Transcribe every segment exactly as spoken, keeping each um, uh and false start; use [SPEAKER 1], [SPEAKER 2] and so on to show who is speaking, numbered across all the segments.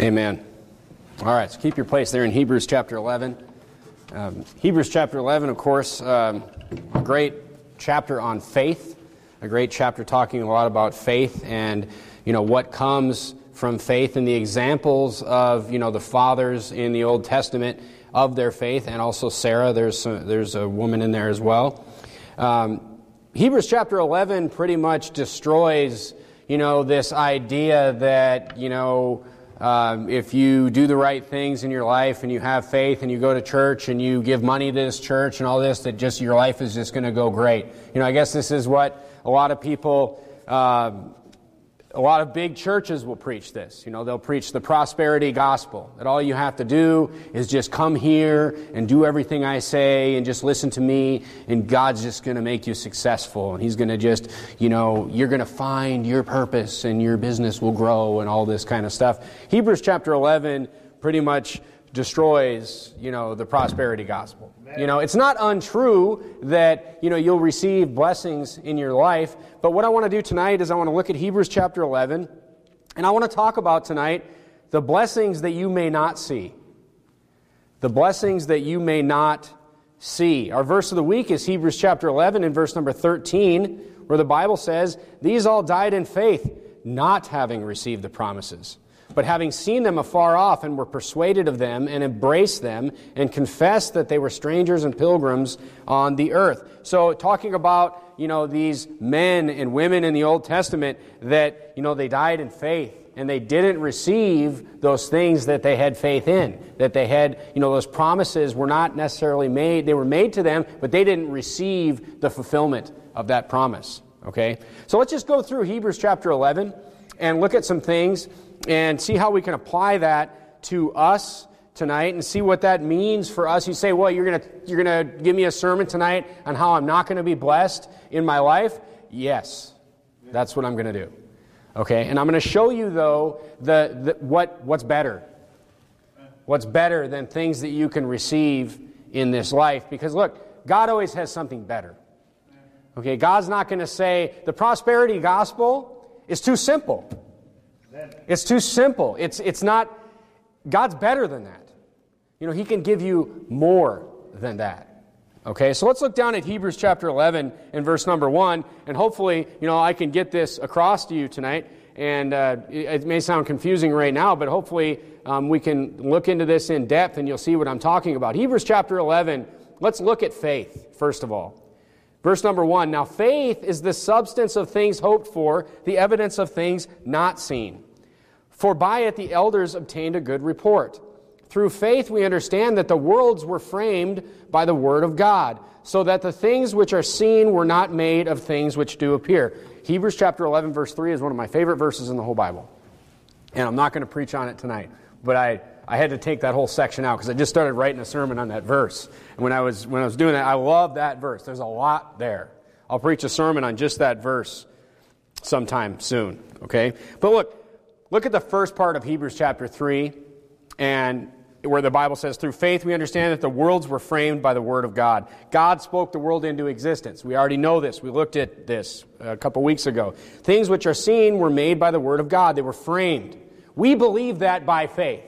[SPEAKER 1] Amen. All right, so keep your place there in Hebrews chapter eleven. Um, Hebrews chapter eleven, of course, um, a great chapter on faith, a great chapter talking a lot about faith and, you know, what comes from faith and the examples of, you know, the fathers in the Old Testament of their faith, and also Sarah. There's a, there's a woman in there as well. Um, Hebrews chapter eleven pretty much destroys, you know, this idea that, you know, Um, if you do the right things in your life and you have faith and you go to church and you give money to this church and all this, that just your life is just going to go great. You know, I guess this is what a lot of people, uh, a lot of big churches will preach this. You know, they'll preach the prosperity gospel, that all you have to do is just come here and do everything I say and just listen to me, and God's just going to make you successful, and He's going to just, you know, you're going to find your purpose and your business will grow and all this kind of stuff. Hebrews chapter eleven pretty much destroys, you know, the prosperity gospel. You know, it's not untrue that, you know, you'll receive blessings in your life, but what I want to do tonight is I want to look at Hebrews chapter eleven, and I want to talk about tonight the blessings that you may not see. The blessings that you may not see. Our verse of the week is Hebrews chapter eleven and verse number thirteen, where the Bible says, "These all died in faith, not having received the promises, but having seen them afar off, and were persuaded of them, and embraced them, and confessed that they were strangers and pilgrims on the earth." So talking about, you know, these men and women in the Old Testament that, you know, they died in faith, and they didn't receive those things that they had faith in. That they had, you know, those promises were not necessarily made, they were made to them, but they didn't receive the fulfillment of that promise. Okay? So let's just go through Hebrews chapter eleven and look at some things and see how we can apply that to us tonight and see what that means for us. You say, well, you're going to you're going to give me a sermon tonight on how I'm not going to be blessed in my life? Yes, that's what I'm going to do. Okay, and I'm going to show you, though, the, the what what's better. What's better than things that you can receive in this life. Because, look, God always has something better. Okay, God's not going to say, the prosperity gospel is too simple. It's too simple. It's it's not, God's better than that. You know, He can give you more than that. Okay, so let's look down at Hebrews chapter eleven and verse number one, and hopefully, you know, I can get this across to you tonight. And uh, it, it may sound confusing right now, but hopefully um, we can look into this in depth and you'll see what I'm talking about. Hebrews chapter eleven, let's look at faith, first of all. Verse number one, "Now faith is the substance of things hoped for, the evidence of things not seen. For by it the elders obtained a good report. Through faith we understand that the worlds were framed by the word of God, so that the things which are seen were not made of things which do appear." Hebrews chapter eleven verse three is one of my favorite verses in the whole Bible. And I'm not going to preach on it tonight, but I, I had to take that whole section out because I just started writing a sermon on that verse. And when I was when I was doing that, I love that verse. There's a lot there. I'll preach a sermon on just that verse sometime soon, okay? But look, look at the first part of Hebrews chapter three, and where the Bible says, "Through faith we understand that the worlds were framed by the word of God." God spoke the world into existence. We already know this. We looked at this a couple weeks ago. Things which are seen were made by the word of God. They were framed. We believe that by faith.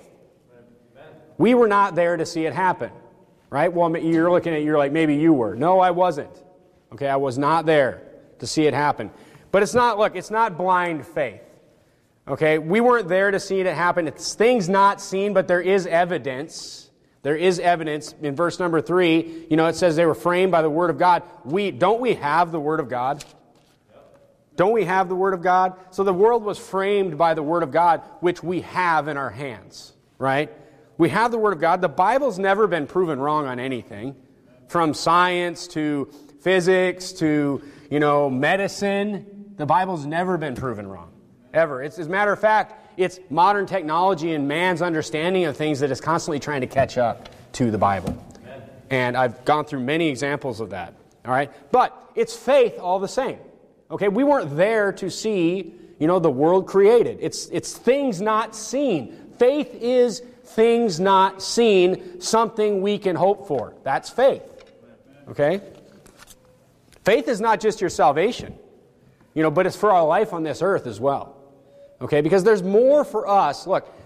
[SPEAKER 1] We were not there to see it happen, right? Well, you're looking at it, you're like, maybe you were. No, I wasn't. Okay, I was not there to see it happen. But it's not, look, it's not blind faith. Okay, we weren't there to see it happen. It's things not seen, but there is evidence. There is evidence. In verse number three, you know, it says they were framed by the word of God. We don't we have the word of God? Don't we have the word of God? So the world was framed by the word of God, which we have in our hands, right? We have the word of God. The Bible's never been proven wrong on anything, from science to physics to, you know, medicine. The Bible's never been proven wrong. Ever. It's, as a matter of fact, it's modern technology and man's understanding of things that is constantly trying to catch up to the Bible. Amen. And I've gone through many examples of that. All right? But it's faith all the same. Okay? We weren't there to see, you know, the world created. It's, it's things not seen. Faith is things not seen, something we can hope for. That's faith. Okay? Faith is not just your salvation, you know, but it's for our life on this earth as well. Okay, because there's more for us. Look,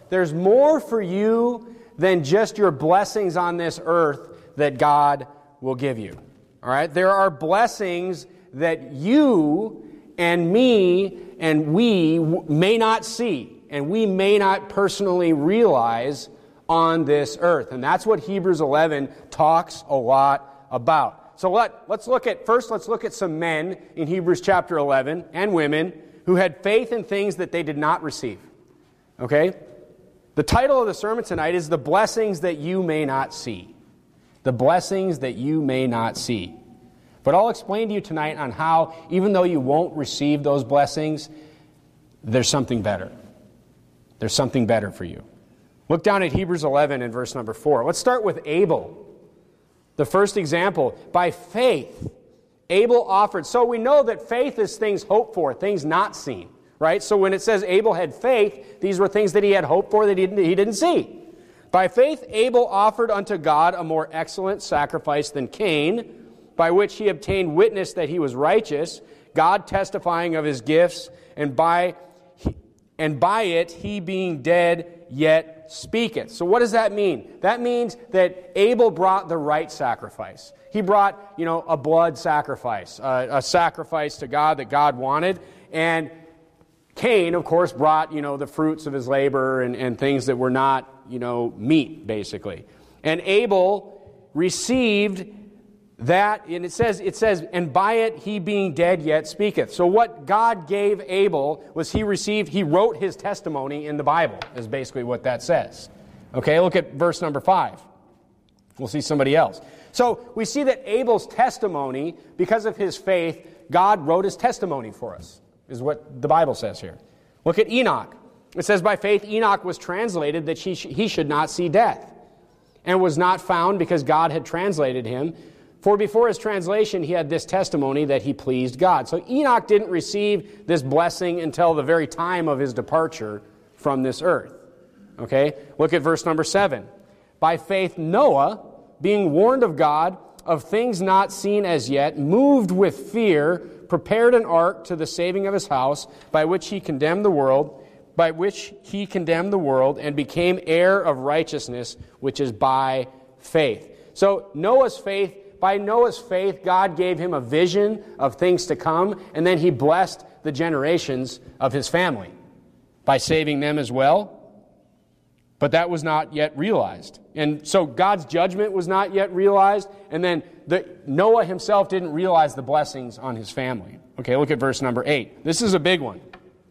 [SPEAKER 1] There's more for you than just your blessings on this earth that God will give you. All right? There are blessings that you and me and we may not see, and we may not personally realize on this earth. And that's what Hebrews eleven talks a lot about. So let, let's look at, first let's look at some men in Hebrews chapter eleven, and women, who had faith in things that they did not receive. Okay? The title of the sermon tonight is The Blessings That You May Not See. The blessings that you may not see. But I'll explain to you tonight on how, even though you won't receive those blessings, there's something better. There's something better for you. Look down at Hebrews eleven and verse number four. Let's start with Abel. The first example, by faith, Abel offered. So we know that faith is things hoped for, things not seen, right? So when it says Abel had faith, these were things that he had hoped for that he didn't, he didn't see. By faith, Abel offered unto God a more excellent sacrifice than Cain, by which he obtained witness that he was righteous, God testifying of his gifts, and by and by it he being dead yet speaketh. So what does that mean? That means that Abel brought the right sacrifice. He brought, you know, a blood sacrifice, a, a sacrifice to God that God wanted, and Cain, of course, brought, you know, the fruits of his labor and, and things that were not, you know, meat, basically. And Abel received that, and it says, it says, and by it he being dead yet speaketh. So what God gave Abel was he received, he wrote his testimony in the Bible, is basically what that says. Okay, look at verse number five. We'll see somebody else. So we see that Abel's testimony, because of his faith, God wrote his testimony for us, is what the Bible says here. Look at Enoch. It says, by faith Enoch was translated that he, sh- he should not see death, and was not found because God had translated him. For before his translation, he had this testimony that he pleased God. So Enoch didn't receive this blessing until the very time of his departure from this earth. Okay? Look at verse number seven. By faith Noah, being warned of God of things not seen as yet, moved with fear, prepared an ark to the saving of his house, by which he condemned the world, by which he condemned the world, and became heir of righteousness, which is by faith. So Noah's faith, by Noah's faith, God gave him a vision of things to come, and then he blessed the generations of his family by saving them as well. But that was not yet realized. And so God's judgment was not yet realized, and then the, Noah himself didn't realize the blessings on his family. Okay, look at verse number eight. This is a big one.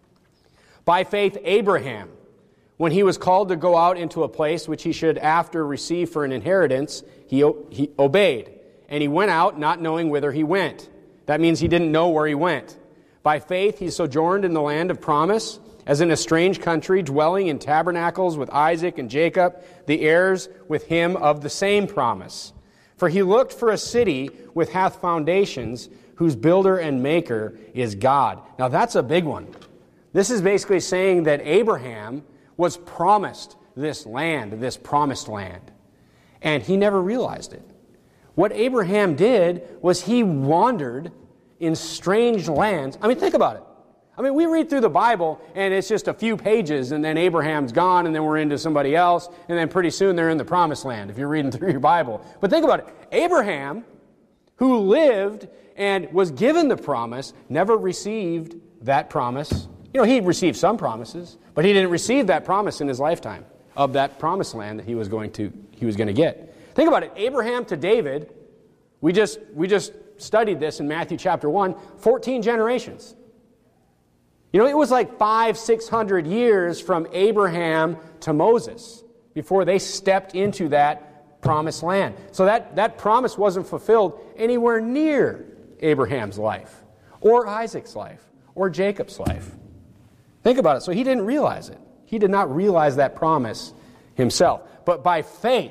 [SPEAKER 1] By faith Abraham, when he was called to go out into a place which he should after receive for an inheritance, he, he obeyed. And he went out not knowing whither he went. That means he didn't know where he went. By faith he sojourned in the land of promise, as in a strange country, dwelling in tabernacles with Isaac and Jacob, the heirs with him of the same promise. For he looked for a city which hath foundations, whose builder and maker is God. Now that's a big one. This is basically saying that Abraham was promised this land, this promised land. And he never realized it. What Abraham did was he wandered in strange lands. I mean, think about it. I mean, we read through the Bible, and it's just a few pages, and then Abraham's gone, and then we're into somebody else, and then pretty soon they're in the promised land, if you're reading through your Bible. But think about it. Abraham, who lived and was given the promise, never received that promise. You know, he received some promises, but he didn't receive that promise in his lifetime of that promised land that he was going to, he was going to get. Think about it. Abraham to David, we just, we just studied this in Matthew chapter one, fourteen generations. You know, it was like five, six hundred years from Abraham to Moses before they stepped into that promised land. So that, that promise wasn't fulfilled anywhere near Abraham's life, or Isaac's life, or Jacob's life. Think about it. So he didn't realize it. He did not realize that promise himself. But by faith,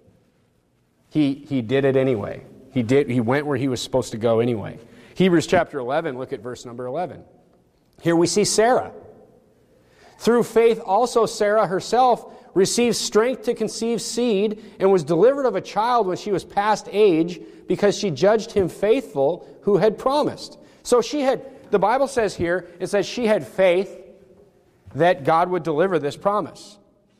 [SPEAKER 1] he, he did it anyway. He did. He went where he was supposed to go anyway. Hebrews chapter eleven, look at verse number eleven. Here we see Sarah. Through faith also Sarah herself received strength to conceive seed and was delivered of a child when she was past age, because she judged him faithful who had promised. So she had, the Bible says here, it says she had faith that God would deliver this promise.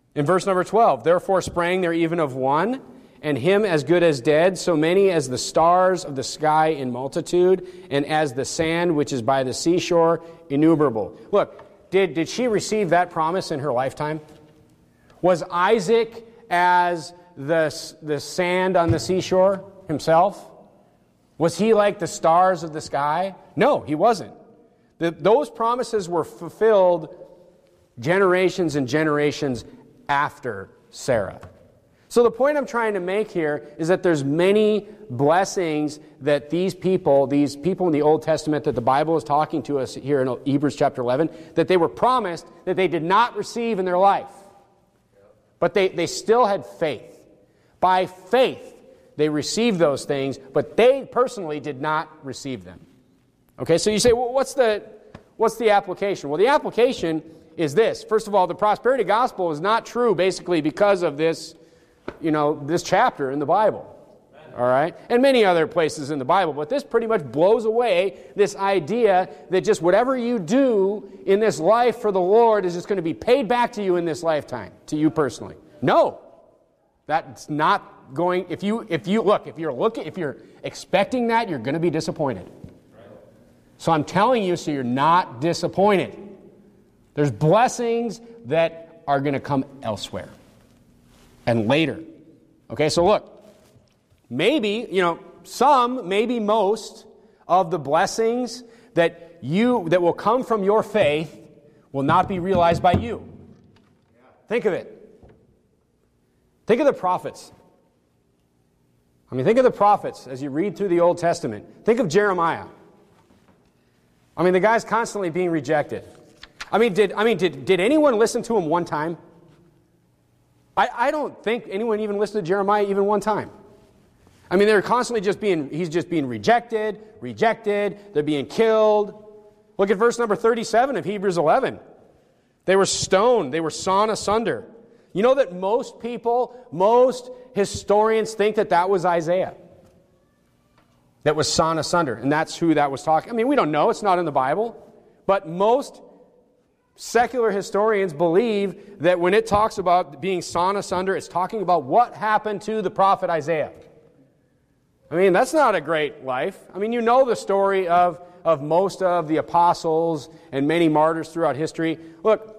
[SPEAKER 1] In verse number twelve, therefore sprang there even of one, and him as good as dead, so many as the stars of the sky in multitude, and as the sand which is by the seashore, innumerable. Look, did, did she receive that promise in her lifetime? Was Isaac as the, the sand on the seashore himself? Was he like the stars of the sky? No, he wasn't. The, those promises were fulfilled generations and generations after Sarah. So the point I'm trying to make here is that there's many blessings that these people, these people in the Old Testament that the Bible is talking to us here in Hebrews chapter eleven, that they were promised that they did not receive in their life. But they, they still had faith. By faith, they received those things, but they personally did not receive them. Okay, so you say, well, what's the, what's the application? Well, the application is this. First of all, the prosperity gospel is not true basically because of this, you know, this chapter in the Bible. All right? And many other places in the Bible. But this pretty much blows away this idea that just whatever you do in this life for the Lord is just going to be paid back to you in this lifetime, to you personally. No. That's not going, if you, if you, look, if you're looking, if you're expecting that, you're going to be disappointed. So I'm telling you so you're not disappointed. There's blessings that are going to come elsewhere and later. Okay, so look, maybe, you know, some, maybe most of the blessings that you, that will come from your faith will not be realized by you. Think of it. Think of the prophets. I mean, think of the prophets as you read through the Old Testament. Think of Jeremiah. I mean, the guy's constantly being rejected. I mean, did I mean did, did anyone listen to him one time? I, I don't think anyone even listened to Jeremiah even one time. I mean, they're constantly just being, he's just being rejected, rejected, they're being killed. Look at verse number thirty-seven of Hebrews eleven. They were stoned, they were sawn asunder. You know that most people, most historians think that that was Isaiah. That was sawn asunder, and that's who that was talking. I mean, we don't know, it's not in the Bible, but most secular historians believe that when it talks about being sawn asunder, it's talking about what happened to the prophet Isaiah. I mean, that's not a great life. I mean, you know the story of, of most of the apostles and many martyrs throughout history. Look,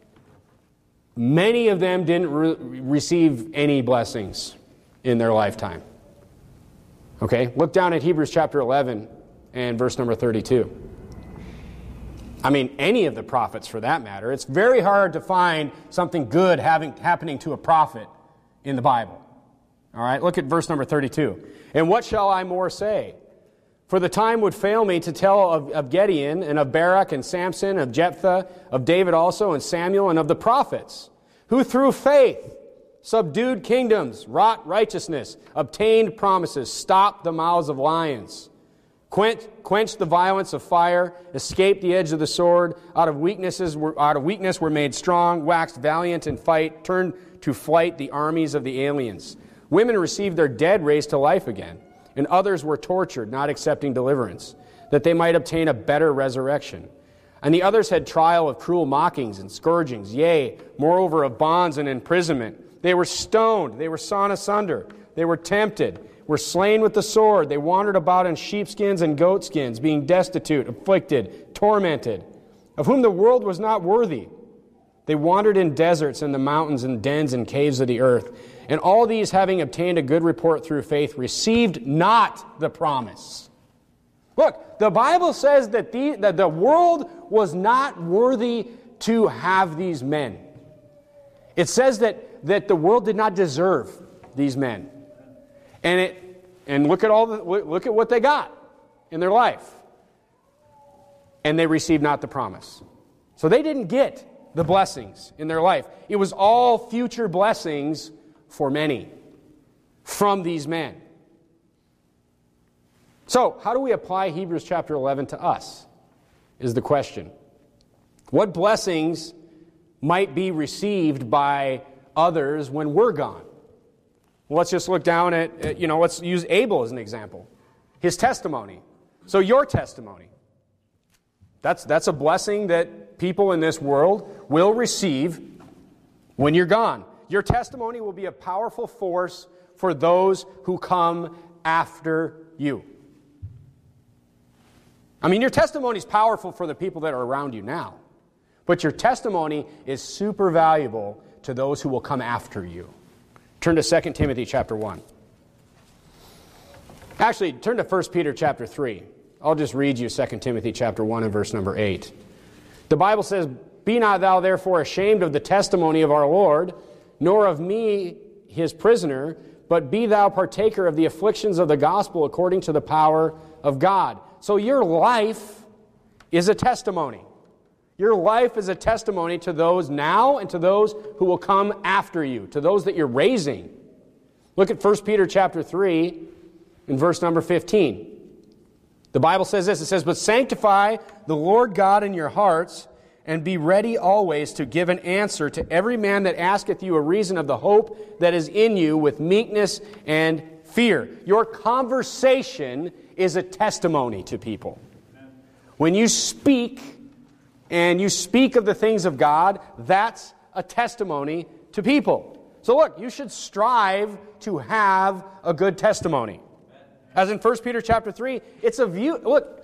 [SPEAKER 1] many of them didn't re- receive any blessings in their lifetime. Okay, look down at Hebrews chapter eleven and verse number thirty-two. I mean, any of the prophets for that matter. It's very hard to find something good having, happening to a prophet in the Bible. All right, look at verse number thirty-two. And what shall I more say? For the time would fail me to tell of, of Gideon and of Barak and Samson, of Jephthah, of David also and Samuel, and of the prophets, who through faith subdued kingdoms, wrought righteousness, obtained promises, stopped the mouths of lions, quenched, quenched the violence of fire, escaped the edge of the sword, out of weaknesses were, out of weakness were made strong, waxed valiant in fight, turned to flight the armies of the aliens. Women received their dead raised to life again, and others were tortured, not accepting deliverance, that they might obtain a better resurrection. And the others had trial of cruel mockings and scourgings, yea, moreover of bonds and imprisonment. They were stoned, they were sawn asunder, they were tempted, were slain with the sword, they wandered about in sheepskins and goatskins, being destitute, afflicted, tormented, of whom the world was not worthy. They wandered in deserts and the mountains and dens and caves of the earth. And all these, having obtained a good report through faith, received not the promise. Look, the Bible says that the, that the world was not worthy to have these men. It says that, that the world did not deserve these men. And it and look at all the, look at what they got in their life. And they received not the promise. So they didn't get the blessings in their life. It was all future blessings for many from these men. So, how do we apply Hebrews chapter eleven to us, is the question. What blessings might be received by others when we're gone? Well, let's just look down at, you know, let's use Abel as an example. His testimony. So your testimony. That's, that's a blessing that people in this world will receive when you're gone. Your testimony will be a powerful force for those who come after you. I mean, your testimony is powerful for the people that are around you now. But your testimony is super valuable to those who will come after you. Turn to Second Timothy chapter one. Actually, turn to First Peter chapter three. I'll just read you Second Timothy chapter one and verse number eight. The Bible says, "Be not thou therefore ashamed of the testimony of our Lord, nor of me his prisoner, but be thou partaker of the afflictions of the gospel according to the power of God." So your life is a testimony. Your life is a testimony to those now and to those who will come after you, to those that you're raising. Look at First Peter chapter three in verse number fifteen. The Bible says this, it says, "But sanctify the Lord God in your hearts, and be ready always to give an answer to every man that asketh you a reason of the hope that is in you with meekness and fear." Your conversation is a testimony to people. When you speak and you speak of the things of God, that's a testimony to people. So look, you should strive to have a good testimony. As in First Peter chapter three, it's a view, look,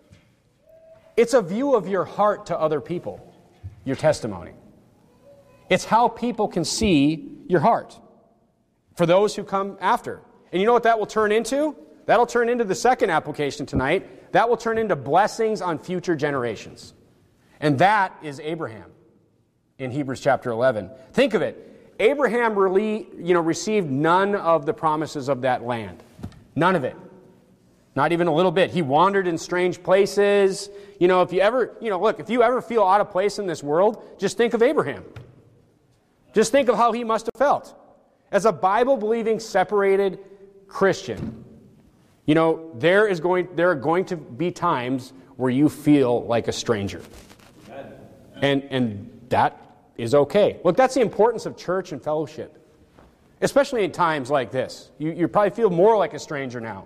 [SPEAKER 1] it's a view of your heart to other people, your testimony. It's how people can see your heart for those who come after. And you know what that will turn into? That'll turn into the second application tonight. That will turn into blessings on future generations. And that is Abraham in Hebrews chapter eleven. Think of it. Abraham really, you know, received none of the promises of that land. None of it. Not even a little bit. He wandered in strange places. You know, if you ever, you know, look, if you ever feel out of place in this world, just think of Abraham. Just think of how he must have felt. As a Bible-believing, separated Christian, you know, there is going, there are going to be times where you feel like a stranger. And, and that is okay. Look, that's the importance of church and fellowship. Especially in times like this. You, you probably feel more like a stranger now.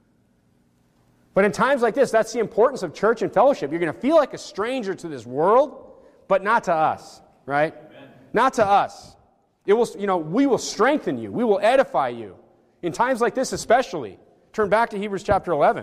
[SPEAKER 1] But in times like this, that's the importance of church and fellowship. You're going to feel like a stranger to this world, but not to us, right? Amen. Not to us. It will, you know, we will strengthen you. We will edify you. In times like this especially. Turn back to Hebrews chapter eleven.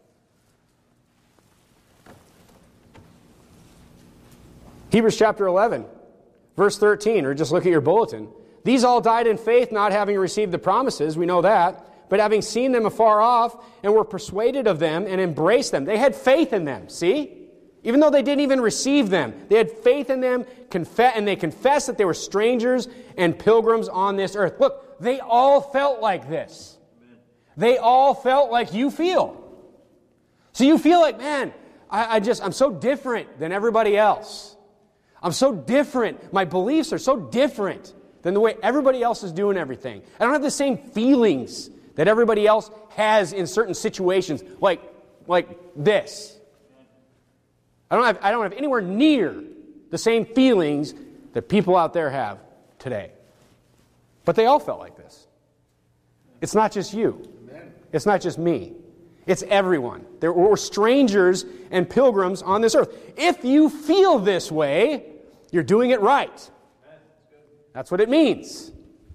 [SPEAKER 1] Hebrews chapter eleven, verse thirteen, or just look at your bulletin. "These all died in faith, not having received the promises," we know that, "but having seen them afar off, and were persuaded of them, and embraced them." They had faith in them, see? Even though they didn't even receive them, they had faith in them, confe- and they confessed that they were strangers and pilgrims on this earth. Look, they all felt like this. Amen. They all felt like you feel. So you feel like, man, I, I just, I'm so different than everybody else. I'm so different. My beliefs are so different than the way everybody else is doing everything. I don't have the same feelings that everybody else has in certain situations, like, like this. I don't have, I don't have anywhere near the same feelings that people out there have today. But they all felt like this. It's not just you. It's not just me. It's everyone. There were strangers and pilgrims on this earth. If you feel this way, you're doing it right. That's what it means.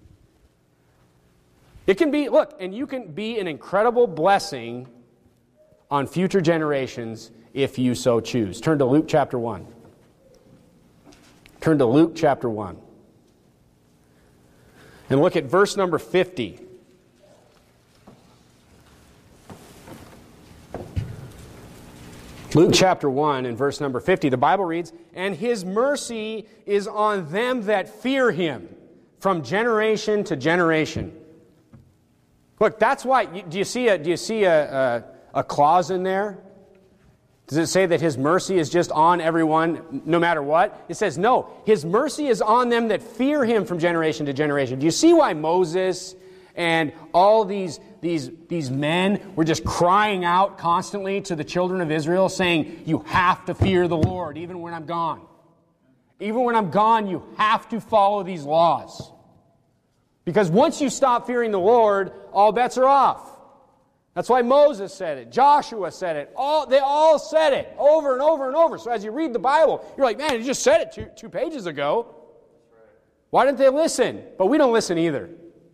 [SPEAKER 1] It can be, look, and you can be an incredible blessing on future generations if you so choose. Turn to Luke chapter one. Turn to Luke chapter one. And look at verse number fifty. Luke chapter one and verse number fifty, the Bible reads, "And his mercy is on them that fear him from generation to generation." Look, that's why, do you see a, do you see a, a, a clause in there? Does it say that his mercy is just on everyone no matter what? It says, no, his mercy is on them that fear him from generation to generation. Do you see why Moses and all these, these, these men were just crying out constantly to the children of Israel, saying, you have to fear the Lord even when I'm gone. Even when I'm gone, you have to follow these laws. Because once you stop fearing the Lord, all bets are off. That's why Moses said it. Joshua said it. All, they all said it over and over and over. So as you read the Bible, you're like, man, he just said it two, two pages ago. Why didn't they listen? But we don't listen either.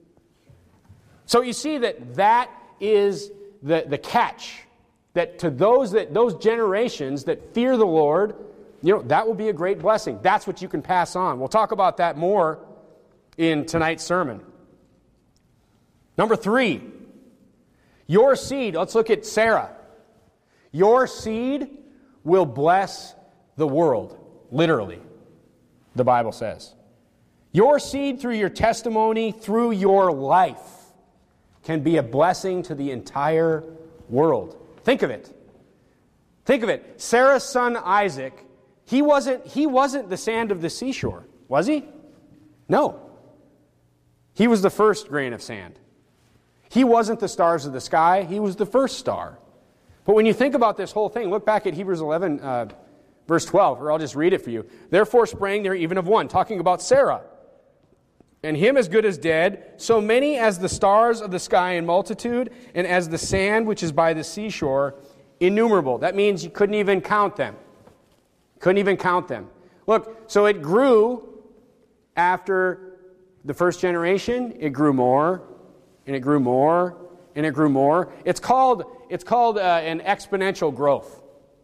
[SPEAKER 1] So you see that that is the, the catch. That to those that those generations that fear the Lord, you know, that will be a great blessing. That's what you can pass on. We'll talk about that more in tonight's sermon. Number three, your seed. Let's look at Sarah. Your seed will bless the world. Literally, the Bible says. Your seed through your testimony, through your life, can be a blessing to the entire world. Think of it. Think of it. Sarah's son Isaac, he wasn't, he wasn't the sand of the seashore, was he? No. He was the first grain of sand. He wasn't the stars of the sky. He was the first star. But when you think about this whole thing, look back at Hebrews eleven, uh, verse twelve, or I'll just read it for you. Therefore sprang there even of one, talking about Sarah, and him as good as dead, so many as the stars of the sky in multitude, and as the sand which is by the seashore, innumerable. That means you couldn't even count them. Couldn't even count them. Look, so it grew after the first generation. It grew more, and it grew more, and it grew more. It's called, it's called uh, an exponential growth.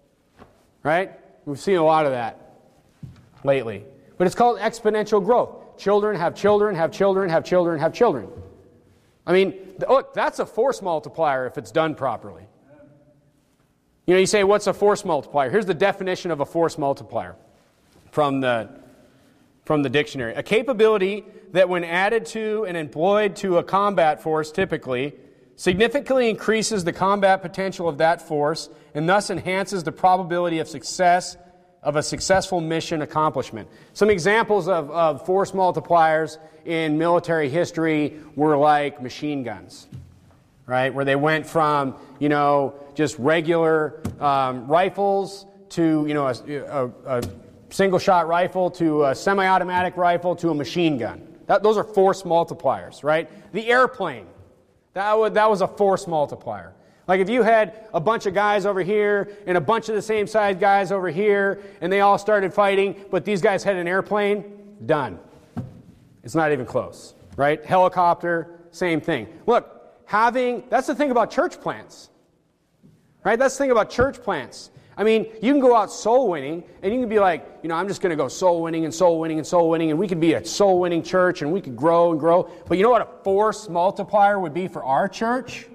[SPEAKER 1] Right? We've seen a lot of that lately. But it's called exponential growth. Children have children, have children, have children, have children. I mean, look, that's a force multiplier if it's done properly. You know, you say, what's a force multiplier? Here's the definition of a force multiplier from the, from the dictionary. A capability that when added to and employed to a combat force typically, significantly increases the combat potential of that force and thus enhances the probability of success of a successful mission accomplishment. Some examples of, of force multipliers in military history were like machine guns, right? Where they went from, you know, just regular um, rifles to, you know, a, a, a single-shot rifle to a semi-automatic rifle to a machine gun. That, those are force multipliers, right? The airplane, that, would, that was a force multiplier. Like if you had a bunch of guys over here and a bunch of the same size guys over here and they all started fighting, but these guys had an airplane, done. It's not even close, right? Helicopter, same thing. Look, having, that's the thing about church plants, right? That's the thing about church plants. I mean, you can go out soul winning and you can be like, you know, I'm just going to go soul winning and soul winning and soul winning and we could be a soul winning church and we could grow and grow. But you know what a force multiplier would be for our church?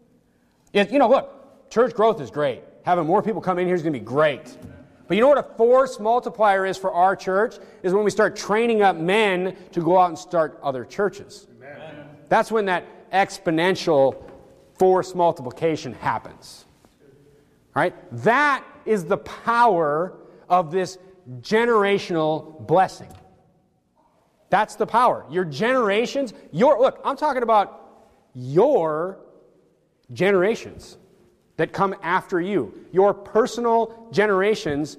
[SPEAKER 1] It, you know, look, church growth is great. Having more people come in here is going to be great. But you know what a force multiplier is for our church? Is when we start training up men to go out and start other churches. Amen. That's when that exponential force multiplication happens. Right? That is the power of this generational blessing. That's the power. Your generations, your, look, I'm talking about your generations that come after you. Your personal generations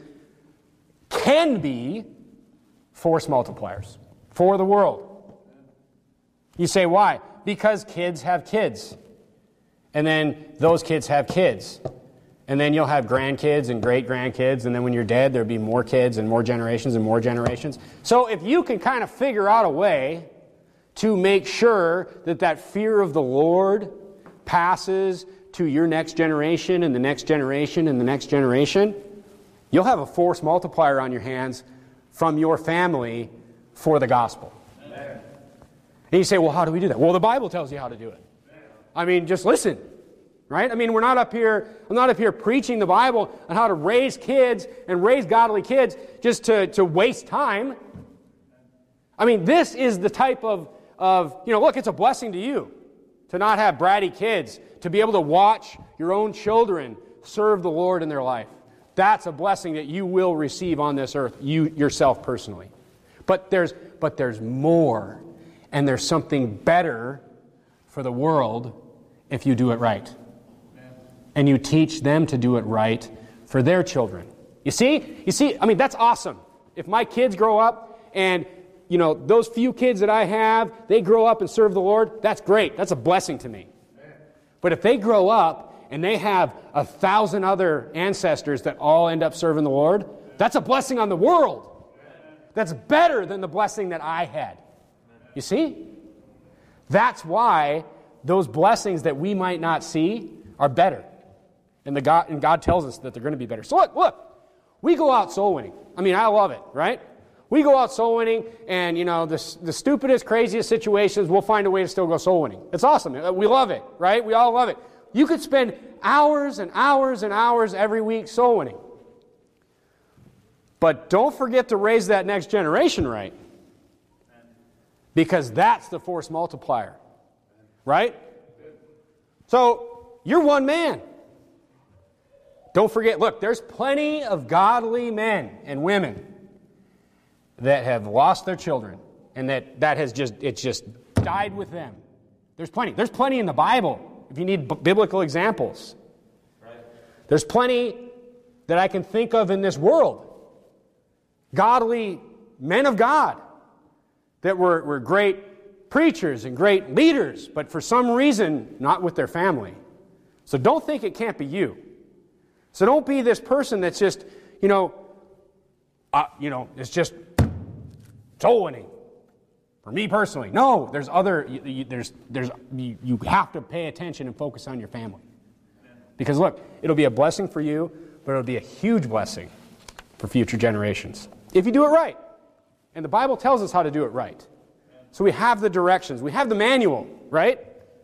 [SPEAKER 1] can be force multipliers for the world. You say, why? Because kids have kids. And then those kids have kids. And then you'll have grandkids and great-grandkids, and then when you're dead, there'll be more kids and more generations and more generations. So if you can kind of figure out a way to make sure that that fear of the Lord passes to your next generation and the next generation and the next generation, you'll have a force multiplier on your hands from your family for the gospel. Amen. And you say, well, how do we do that? Well, the Bible tells you how to do it. I mean, just listen. Right? I mean, we're not up here, I'm not up here preaching the Bible on how to raise kids and raise godly kids just to, to waste time. I mean, this is the type of, of, you know, look, it's a blessing to you to not have bratty kids, to be able to watch your own children serve the Lord in their life. That's a blessing that you will receive on this earth, you yourself personally. But there's, but there's more, and there's something better for the world if you do it right. And you teach them to do it right for their children. You see? You see? I mean, that's awesome. If my kids grow up and, you know, those few kids that I have, they grow up and serve the Lord, that's great. That's a blessing to me. But if they grow up and they have a thousand other ancestors that all end up serving the Lord, that's a blessing on the world. That's better than the blessing that I had. You see? That's why those blessings that we might not see are better. And, the God, and God tells us that they're going to be better. So look, look. We go out soul winning. I mean, I love it, right? We go out soul winning, and, you know, the, the stupidest, craziest situations, we'll find a way to still go soul winning. It's awesome. We love it, right? We all love it. You could spend hours and hours and hours every week soul winning. But don't forget to raise that next generation right. Because that's the force multiplier. Right? So, you're one man. Don't forget, look, there's plenty of godly men and women that have lost their children, and that, that has just, it's just died with them. There's plenty. There's plenty in the Bible, if you need b- biblical examples. Right. There's plenty that I can think of in this world. Godly men of God that were, were great preachers and great leaders, but for some reason, not with their family. So don't think it can't be you. So don't be this person that's just, you know, uh, you know, it's just soul winning. For me personally, no. There's other. You, you, there's there's you, you have to pay attention and focus on your family, because look, it'll be a blessing for you, but it'll be a huge blessing for future generations if you do it right. And the Bible tells us how to do it right. So we have the directions, we have the manual, right?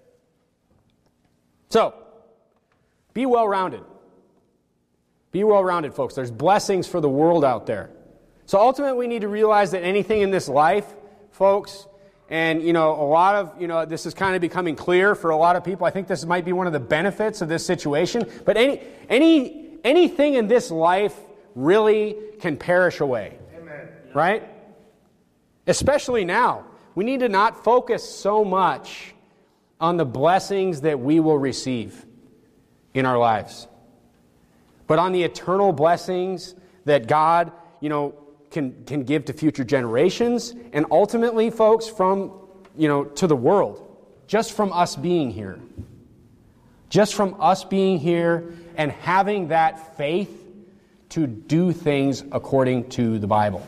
[SPEAKER 1] So be well-rounded. Be well-rounded, folks. There's blessings for the world out there. So ultimately, we need to realize that anything in this life, folks, and, you know, a lot of, you know, this is kind of becoming clear for a lot of people. I think this might be one of the benefits of this situation. But any, any, anything in this life really can perish away. Amen. Right? Especially now. We need to not focus so much on the blessings that we will receive in our lives, but on the eternal blessings that God, you know, can can give to future generations, and ultimately, folks, from, you know, to the world, just from us being here. Just from us being here and having that faith to do things according to the Bible.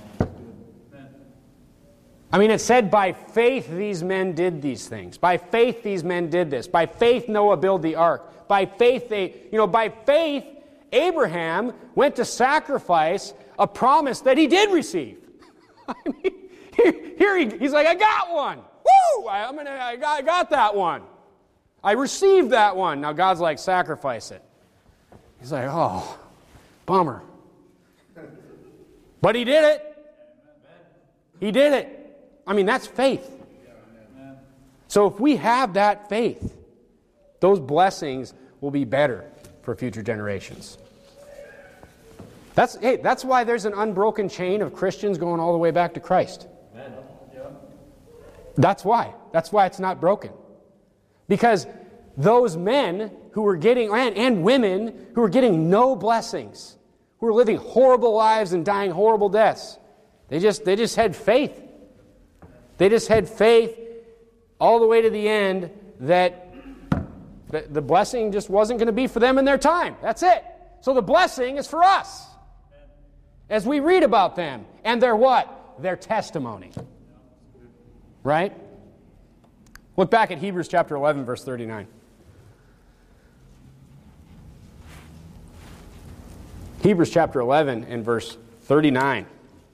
[SPEAKER 1] I mean, it said, by faith these men did these things. By faith these men did this. By faith Noah built the ark. By faith they, you know, by faith Abraham went to sacrifice a promise that he did receive. I mean, here, here he, he's like, I got one. Woo! I, I'm gonna, I, got, I got that one. I received that one. Now God's like, sacrifice it. He's like, oh, bummer. But he did it. He did it. I mean, that's faith. So if we have that faith, those blessings will be better for future generations. That's hey, that's why there's an unbroken chain of Christians going all the way back to Christ. Amen. That's why. That's why it's not broken. Because those men who were getting, and, and women who were getting no blessings, who were living horrible lives and dying horrible deaths, they just they just had faith. They just had faith all the way to the end that the, the blessing just wasn't going to be for them in their time. That's it. So the blessing is for us. As we read about them. And their what? Their testimony. Right? Look back at Hebrews chapter eleven, verse thirty-nine. Hebrews chapter eleven and verse thirty-nine.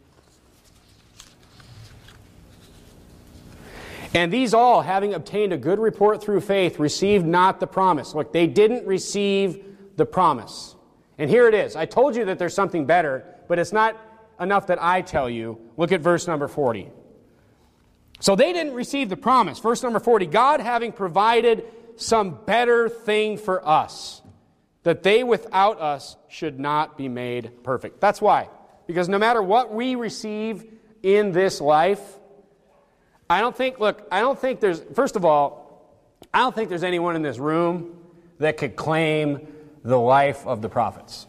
[SPEAKER 1] And these all, having obtained a good report through faith, received not the promise. Look, they didn't receive the promise. And here it is. I told you that there's something better, but it's not enough that I tell you. Look at verse number forty. So they didn't receive the promise. Verse number forty, God having provided some better thing for us, that they without us should not be made perfect. That's why. Because no matter what we receive in this life, I don't think, look, I don't think there's, first of all, I don't think there's anyone in this room that could claim the life of the prophets.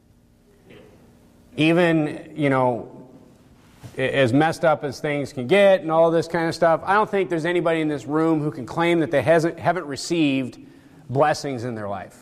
[SPEAKER 1] Even, you know, as messed up as things can get and all this kind of stuff, I don't think there's anybody in this room who can claim that they hasn't, haven't received blessings in their life.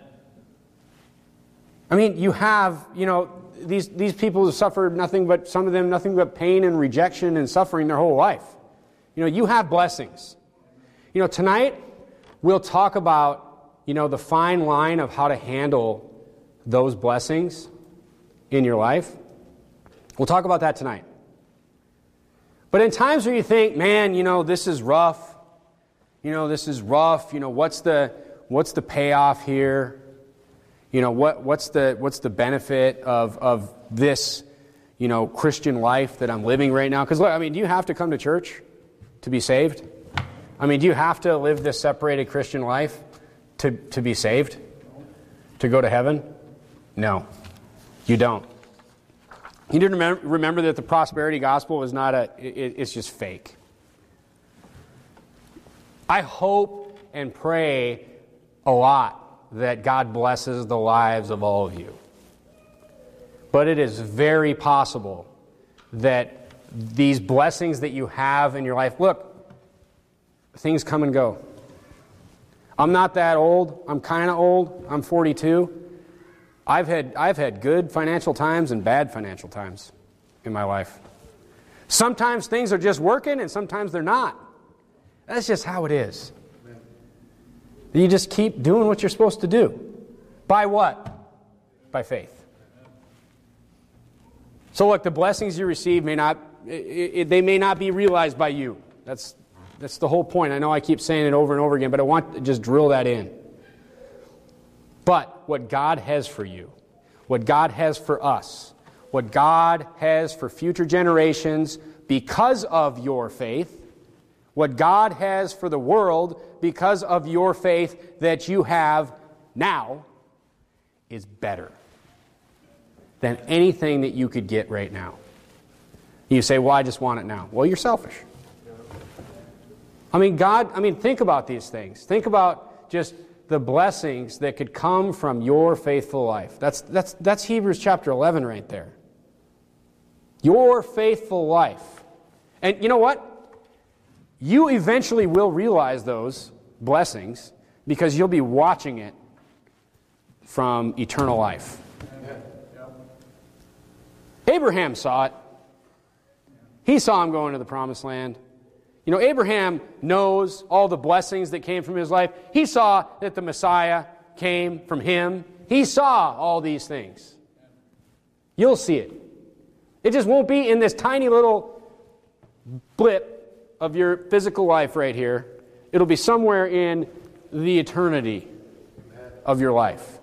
[SPEAKER 1] I mean, you have, you know, these, these people who suffered nothing but, some of them, nothing but pain and rejection and suffering their whole life. You know, you have blessings. You know, tonight we'll talk about, you know, the fine line of how to handle those blessings in your life. We'll talk about that tonight. But in times where you think, man, you know, this is rough, you know, this is rough, you know, what's the what's the payoff here? You know, what what's the what's the benefit of of this, you know, Christian life that I'm living right now? Because look, I mean, do you have to come to church to be saved? I mean, do you have to live this separated Christian life to, to be saved? To go to heaven? No, you don't. You need to remember, remember that the prosperity gospel is not a, it, it's just fake. I hope and pray a lot that God blesses the lives of all of you. But it is very possible that these blessings that you have in your life, look, things come and go. I'm not that old. I'm kind of old. I'm forty-two. I've had I've had good financial times and bad financial times in my life. Sometimes things are just working and sometimes they're not. That's just how it is. You just keep doing what you're supposed to do. By what? By faith. So look, the blessings you receive may not, it, it, they may not be realized by you. That's, that's the whole point. I know I keep saying it over and over again, but I want to just drill that in. But what God has for you, what God has for us, what God has for future generations because of your faith, what God has for the world because of your faith that you have now is better than anything that you could get right now. You say, well, I just want it now. Well, you're selfish. I mean, God, I mean, think about these things. Think about just the blessings that could come from your faithful life. That's, that's, that's Hebrews chapter eleven right there. Your faithful life. And you know what? You eventually will realize those blessings because you'll be watching it from eternal life. Abraham saw it. He saw him going to the promised land. You know, Abraham knows all the blessings that came from his life. He saw that the Messiah came from him. He saw all these things. You'll see it. It just won't be in this tiny little blip of your physical life right here. It'll be somewhere in the eternity of your life.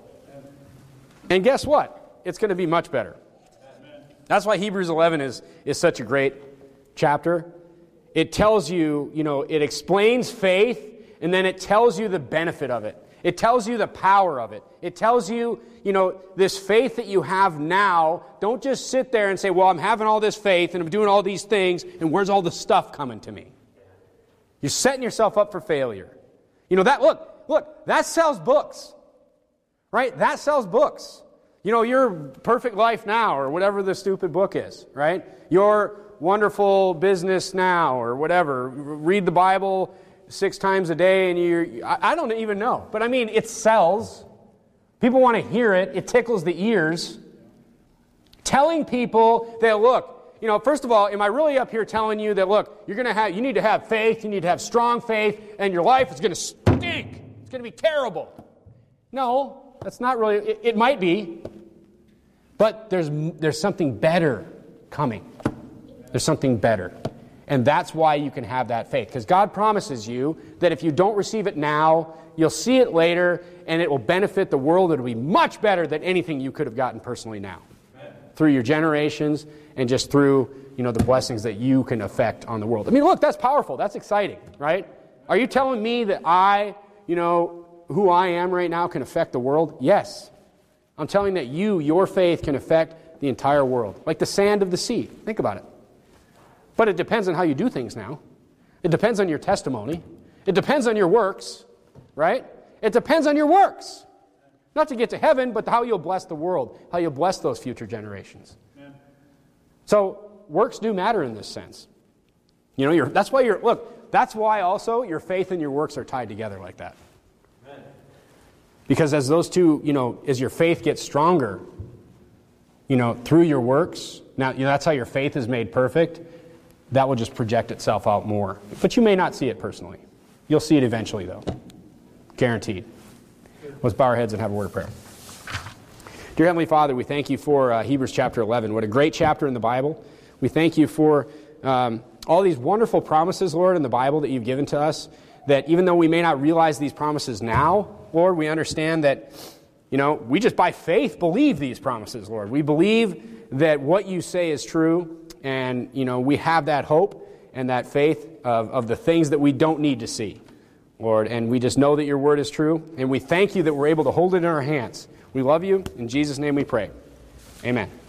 [SPEAKER 1] And guess what? It's going to be much better. That's why Hebrews eleven is, is such a great chapter. It tells you, you know, it explains faith, and then it tells you the benefit of it. It tells you the power of it. It tells you, you know, this faith that you have now, don't just sit there and say, well, I'm having all this faith, and I'm doing all these things, and where's all the stuff coming to me? You're setting yourself up for failure. You know, that, look, look, that sells books, right? That sells books. You know, your perfect life now, or whatever the stupid book is, right? Your wonderful business now, or whatever. Read the Bible six times a day, and you I don't even know. But I mean, it sells. People want to hear it. It tickles the ears. Telling people that, look, you know, first of all, am I really up here telling you that, look, you're going to have, you need to have faith, you need to have strong faith, and your life is going to stink. It's going to be terrible. No, that's not really, it, it might be. But there's there's something better coming. There's something better. And that's why you can have that faith. Because God promises you that if you don't receive it now, you'll see it later, and it will benefit the world. It'll be much better than anything you could have gotten personally now. Amen. Through your generations and just through, you know, the blessings that you can affect on the world. I mean, look, that's powerful. That's exciting, right? Are you telling me that I, you know, who I am right now can affect the world? Yes. I'm telling that you, your faith, can affect the entire world. Like the sand of the sea. Think about it. But it depends on how you do things now. It depends on your testimony. It depends on your works, right? It depends on your works. Not to get to heaven, but how you'll bless the world, how you'll bless those future generations. Amen. So works do matter in this sense. You know, you're, that's why you're, look, that's why also your faith and your works are tied together like that. Amen. Because as those two, you know, as your faith gets stronger, you know, through your works, now you know, that's how your faith is made perfect. that will just project itself out more. But you may not see it personally. You'll see it eventually, though. Guaranteed. Let's bow our heads and have a word of prayer. Dear Heavenly Father, we thank you for uh, Hebrews chapter eleven. What a great chapter in the Bible. We thank you for um, all these wonderful promises, Lord, in the Bible that you've given to us, that even though we may not realize these promises now, Lord, we understand that, you know, we just by faith believe these promises, Lord. We believe that what you say is true, and, you know, we have that hope and that faith of, of the things that we don't need to see, Lord, and we just know that your word is true, and we thank you that we're able to hold it in our hands. We love you. In Jesus' name we pray. Amen.